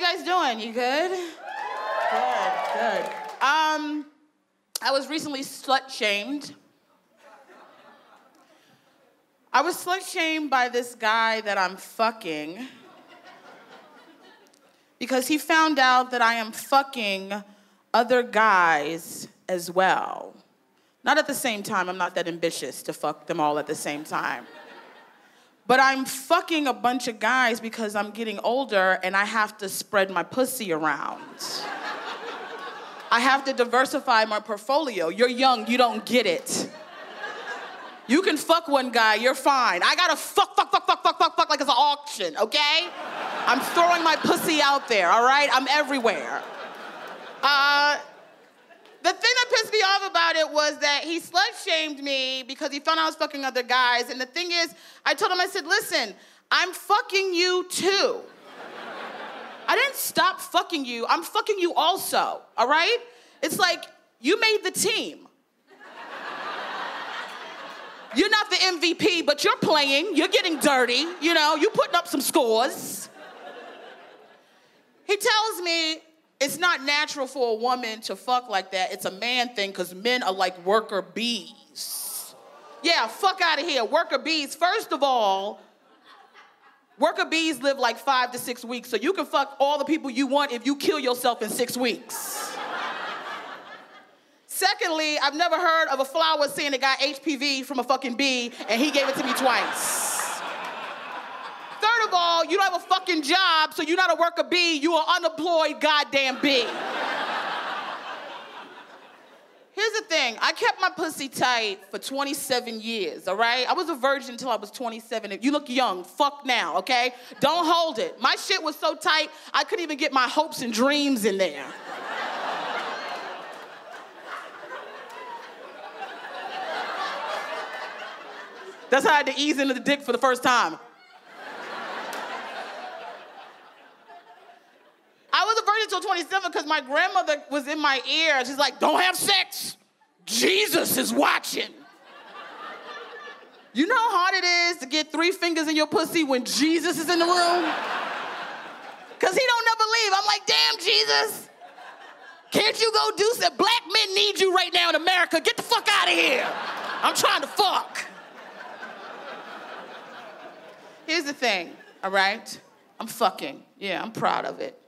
guys doing? You good? Good. I was recently slut-shamed. I was slut-shamed by this guy that I'm fucking because he found out that I am fucking other guys as well. Not at the same time, I'm not that ambitious to fuck them all at the same time. But I'm fucking a bunch of guys because I'm getting older and I have to spread my pussy around. I have to diversify my portfolio. You're young, you don't get it. You can fuck one guy, you're fine. I gotta fuck like it's an auction, okay? I'm throwing my pussy out there, all right? I'm everywhere. The thing that pissed me off about it was that he slut-shamed me because he found out I was fucking other guys. And the thing is, I told him, I said, listen, I'm fucking you too. I didn't stop fucking you, I'm fucking you also, all right? It's like, you made the team. You're not the MVP, but you're playing, you're getting dirty, you know, you're putting up some scores. He tells me, it's not natural for a woman to fuck like that. It's a man thing because men are like worker bees. Yeah, fuck out of here, worker bees. First of all, worker bees live like 5 to 6 weeks, so you can fuck all the people you want if you kill yourself in 6 weeks. Secondly, I've never heard of a flower saying it got HPV from a fucking bee and he gave it to me twice. Third of all, you don't have a fucking job, so you're not a worker bee, you are unemployed goddamn bee. Here's the thing, I kept my pussy tight for 27 years, all right? I was a virgin until I was 27. If you look young, fuck now, okay? Don't hold it. My shit was so tight, I couldn't even get my hopes and dreams in there. That's how I had to ease into the dick for the first time. I was a virgin until 27 because my grandmother was in my ear. She's like, don't have sex. Jesus is watching. You know how hard it is to get 3 fingers in your pussy when Jesus is in the room? Because he don't never leave. I'm like, damn, Jesus. Can't you go do something? Black men need you right now in America. Get the fuck out of here. I'm trying to fuck. Here's the thing, all right? I'm fucking. Yeah, I'm proud of it.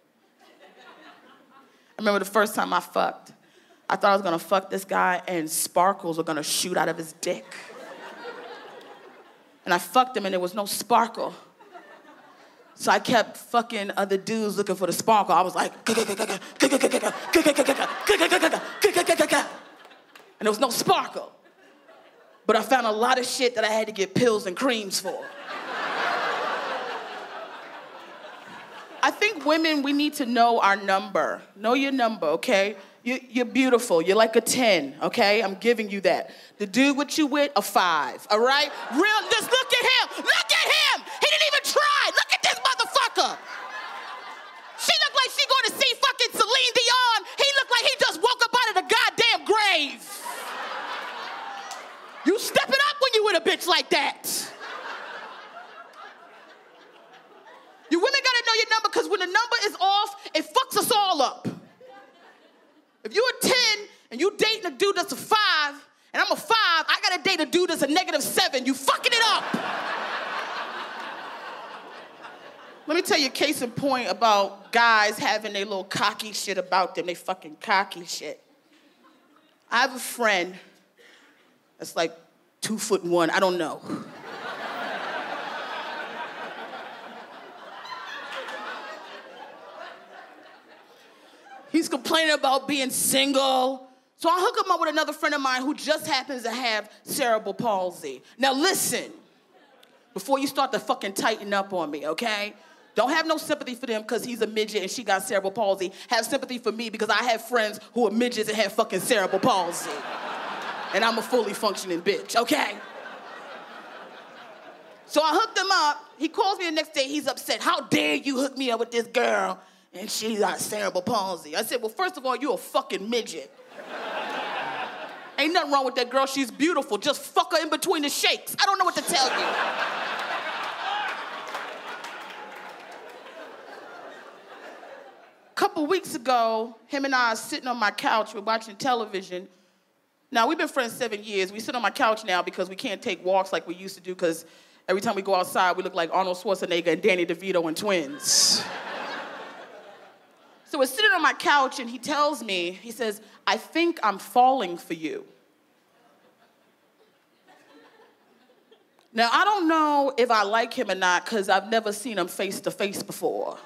I remember the first time I fucked. I thought I was gonna fuck this guy and sparkles were gonna shoot out of his dick. And I fucked him and there was no sparkle. So I kept fucking other dudes looking for the sparkle. I was like, and there was no sparkle. But I found a lot of shit that I had to get pills and creams for. I think women, we need to know our number. Know your number, okay? You're beautiful. You're like a 10, okay? I'm giving you that. The dude with you with, a 5, all right? Just look at him. Look at him. He didn't even try. Look at this motherfucker. She looked like she going to see fucking Celine Dion. He looked like he just woke up out of the goddamn grave. You step it up when you with a bitch like that. You women gotta know your number because when the number is off, it fucks us all up. If you're a 10 and you dating a dude that's a 5, and I'm a 5, I gotta date a dude that's a -7. You fucking it up. Let me tell you a case in point about guys having their little cocky shit about them, they fucking cocky shit. I have a friend that's like 2'1", I don't know. He's complaining about being single. So I hook him up with another friend of mine who just happens to have cerebral palsy. Now listen, before you start to fucking tighten up on me, okay? Don't have no sympathy for them because he's a midget and she got cerebral palsy. Have sympathy for me because I have friends who are midgets and have fucking cerebral palsy. And I'm a fully functioning bitch, okay? So I hooked him up. He calls me the next day, he's upset. How dare you hook me up with this girl? And she got cerebral palsy. I said, well, first of all, you're a fucking midget. Ain't nothing wrong with that girl, she's beautiful. Just fuck her in between the shakes. I don't know what to tell you. couple weeks ago, him and I are sitting on my couch, we're watching television. Now, we've been friends 7 years. We sit on my couch now because we can't take walks like we used to do because every time we go outside, we look like Arnold Schwarzenegger and Danny DeVito and twins. So we're sitting on my couch and he tells me, he says, I think I'm falling for you. Now, I don't know if I like him or not because I've never seen him face to face before.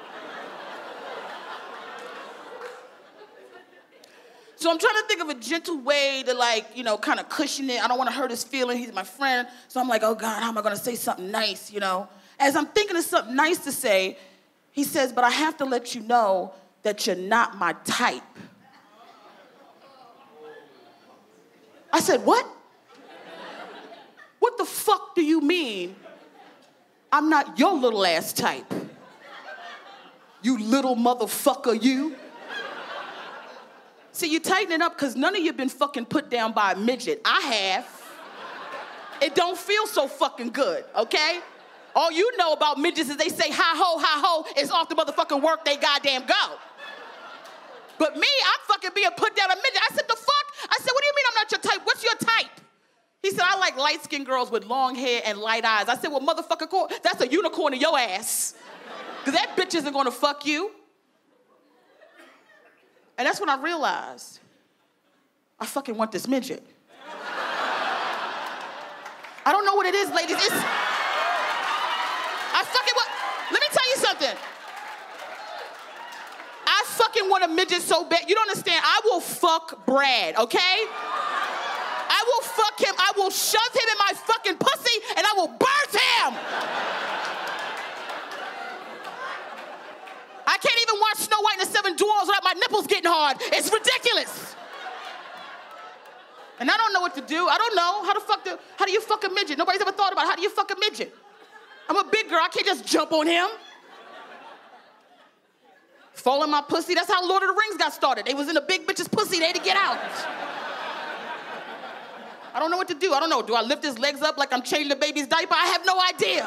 So I'm trying to think of a gentle way to, like, you know, kind of cushion it. I don't want to hurt his feelings. He's my friend. So I'm like, oh, God, how am I going to say something nice, you know? As I'm thinking of something nice to say, he says, but I have to let you know that you're not my type. I said, what? What the fuck do you mean I'm not your little ass type? You little motherfucker, you. See, you tighten it up because none of you been fucking put down by a midget. I have. It don't feel so fucking good, okay? All you know about midgets is they say hi ho, is off the motherfucking work they goddamn go. But me, I'm fucking being put down a midget. I said, the fuck? I said, what do you mean I'm not your type? What's your type? He said, I like light-skinned girls with long hair and light eyes. I said, well, motherfucker, that's a unicorn in your ass. Because that bitch isn't going to fuck you. And that's when I realized I fucking want this midget. I don't know what it is, ladies. I fucking want, let me tell you something. I fucking want a midget so bad. You don't understand. I will fuck Brad, okay? I will fuck him. I will shove him in my fucking pussy and I will birth him. I can't even watch Snow White and the Seven Dwarfs without my nipples getting hard. It's ridiculous. And I don't know what to do. I don't know. How do you fuck a midget? Nobody's ever thought about how do you fuck a midget? I'm a big girl. I can't just jump on him. Fall in my pussy. That's how Lord of the Rings got started. They was in a big bitch's pussy. They had to get out. I don't know what to do. I don't know. Do I lift his legs up like I'm changing the baby's diaper? I have no idea.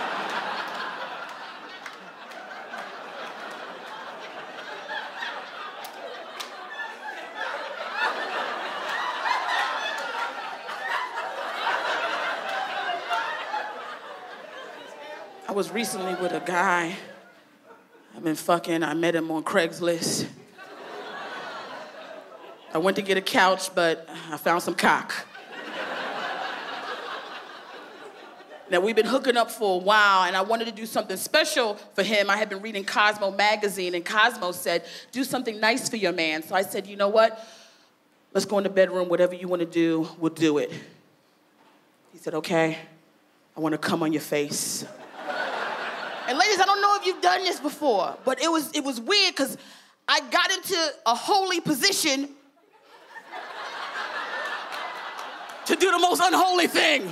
I was recently with a guy. I've been fucking. I met him on Craigslist. I went to get a couch, but I found some cock. Now, we've been hooking up for a while, and I wanted to do something special for him. I had been reading Cosmo magazine, and Cosmo said, do something nice for your man. So I said, you know what? Let's go in the bedroom. Whatever you want to do, we'll do it. He said, okay, I want to come on your face. And ladies, I don't know if you've done this before, but it was weird because I got into a holy position to do the most unholy thing.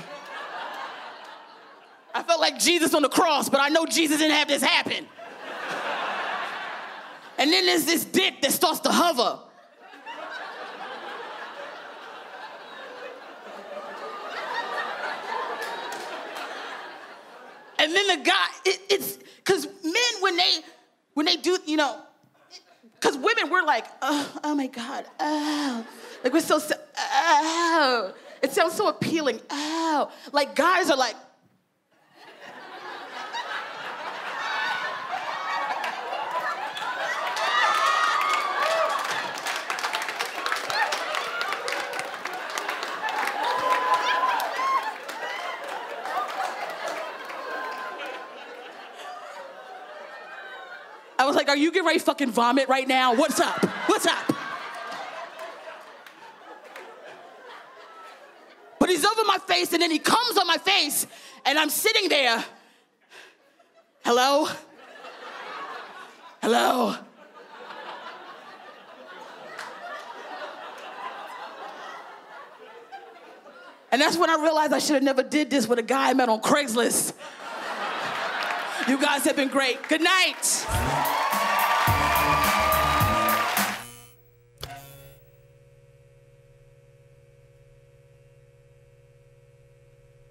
I felt like Jesus on the cross, but I know Jesus didn't have this happen. And then there's this dick that starts to hover. And then the guy, it's, because men, when they do, you know, because women, we're like, oh my God, oh. Like we're so, oh. It sounds so appealing, oh. Like guys are like, I was like, are you getting ready to fucking vomit right now? What's up? What's up? But he's over my face, and then he comes on my face, and I'm sitting there. Hello? Hello? And that's when I realized I should have never did this with a guy I met on Craigslist. You guys have been great. Good night.